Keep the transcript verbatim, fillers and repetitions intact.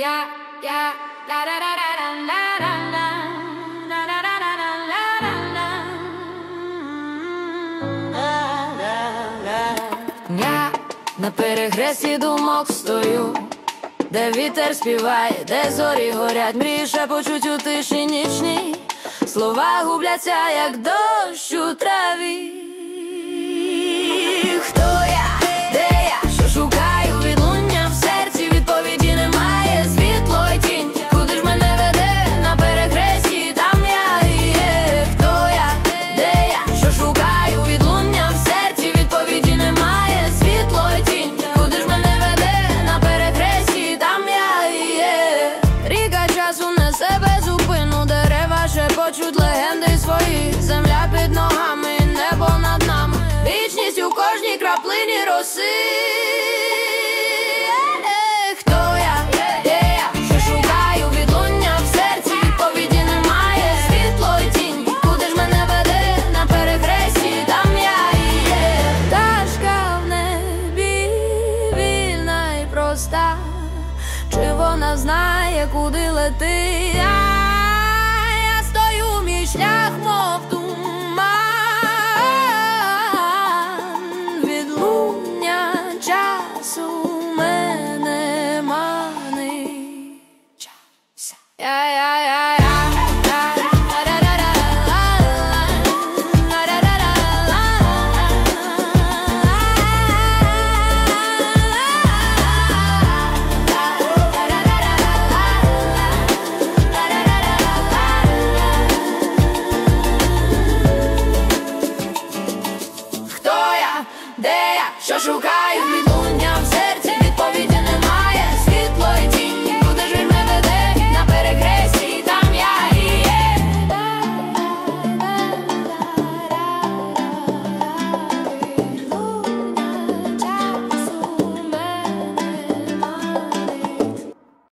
Я, я, ла ла ла ла ла ла ла ла ла ла ла ла. Я на перехресті думок стою, де вітер співає, де зорі горять, мрії шепочуть у тиші нічній, слова губляться, як дощ у траві. Хто я? Де я? Що шукаю? Відлуння в серці, відповіді немає, світло й тінь. Куди ж мене веде? На перехресті, там я і є. Хто я? Де я? Що шукаю? Відлуння в серці, відповіді немає, світло й тінь. Куди ж мене веде? На перехресті, там я і є. Ріка часу несе без зупину, дерева шепочуть легенди свої, земля під ногами, небо над нами, вічність у кожній краплині роси. Е, хто я? Де я? Що шукаю? Відлуння в серці, відповіді немає, світло й тінь. Куди ж мене веде? На перехресті, там я і є. Пташка в небі, вільна й проста, чи вона знає, куди летить? Я стою, мій шлях, мов туман, відлуння часу мене манить. Я, я, я